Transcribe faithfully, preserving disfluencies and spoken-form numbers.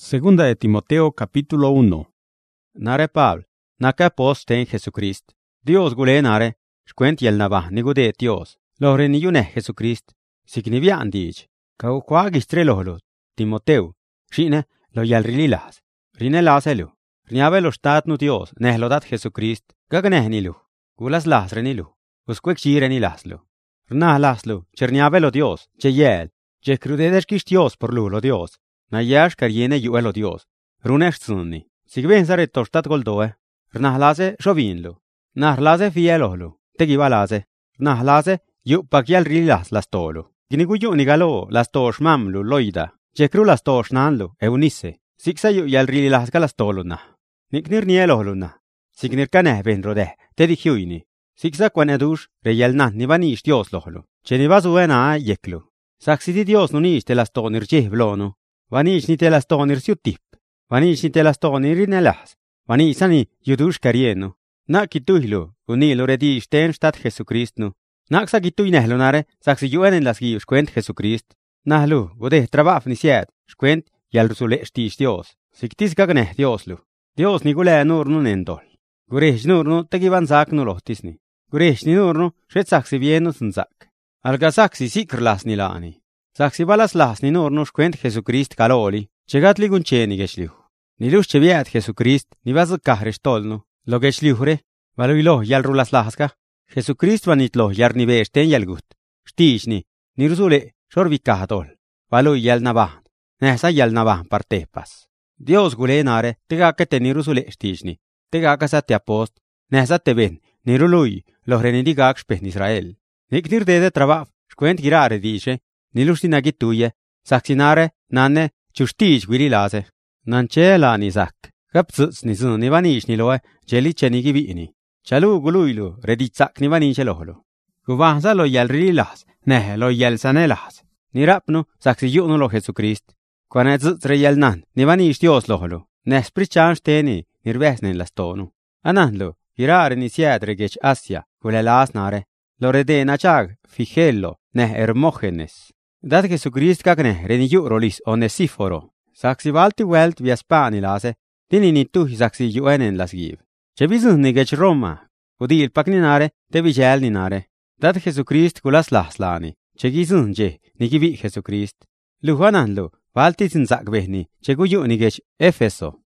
Segunda de Timoteo capítulo uno. Nare Pablo, naka post ten Jesucrist. Dios gule nare, shkwent yel nabah ni gude Dios. Lohre ni yune Jesucrist. Signi bian dij. Kau kwa gistre lohlo. Timoteo, shine lo yel rililas. Rine laselu. Rniabe lo stat nu Dios, nehlo dat Jesucrist. Gagneh nilu. Gulas las renilu. Uskwek chire ni laslu. Rnah laslu, cherniabe lo Dios, che yel. Che crudedes kish Dios por lu lo Dios. Na yash kariene yuelo Dios. Runesh tsunni. Sigben sare tostat goldoe. Rnahlase shovinlu. Nahlase fielohlu. Tegivalase. Nahlase yu pakial rilas las tolu. Gniguyu nigalo las tosh mamlu loida. Chekru las tosh nanlu eunisse. Sigsa yu yal rilas galas tolu na. Niknir nielohlu na. Signir kaneh benrode. Tedihuini. Sigsa kwanedush reyel nan nivanish Dios lohlu. Chenivazuena yeklu. Saksidi Dios nunish te las tonir chehblonu. Vanish ni te las tonir siutip. Vanish ni te las tonir inelas. Vanisani yudush karienu. Na kituhlu, unilu redish ten stat Jesucristnu. Naksa kituinehlu nare, saksi yuenen las gius kwent Jesucrist. Nahlu, gode trabaf ni sied, shkwent yal rusule shtish Dios. Siktis gagneh Dioslu. Dios ni gule nurnu nendol. Guresh nurnu tegivan zaknu lohtisni. Guresh ni nurnu shet saksi vienu sunzak. Alga saksi sikrlas ni lani. Saksi balas las ni nurnu shkwent Jesucrist kaloli, chegatli guncheni geshliu. Nilush cheviat Jesucrist, ni vazak kahresh tolnu, lo geshliure, valuilo yal rulas lahaska. Jesucrist vanitlo yar ni veeshten yalgut. Shtishni, ni rusule, shorvikah valu yal nabahan, nehsa yal nabahan partepas. Dios gule nare, tegakete ni rusule shtishni, tegakasate apost, nehsa teben, ni rului, lohreni gak shpehn Israel. Niknir dede trabaf, shkwent girare dishe, nilushti nagituye, saksinare, nanne, chushtij guirilase. Nanche la ni zak, kaptsuts ni zun ni vanish ni loe, cheliche ni gibini. Chalu guluilu, reditsak ni vanish lohlu. Guvahza lo yal rilas, neh lo yal sanelas. Ni rapnu, saksi yunu lo Jesucrist. Kwane zuts re yal nan, ni vanish Dios lohlu. Neh sprichan shteni, nirvesnen las tonu. Ananlu, girare ni siedre gech Asia, gule las nare. Lo redena chag, figello, neh Hermógenes. Dat Jesucrist kagne reni yurolis onesiforo. Saksi valti welt viaspani lase, tini ni tuhi saksi yuenen las giv. Che bizun ni gech Roma, udil pakninare, te vigel ninare. Dat Jesucrist gulas laslani, che gizun je, ni givi Jesucrist. Luhananlu, valti zinzak behni, che guyu ni gech Efeso.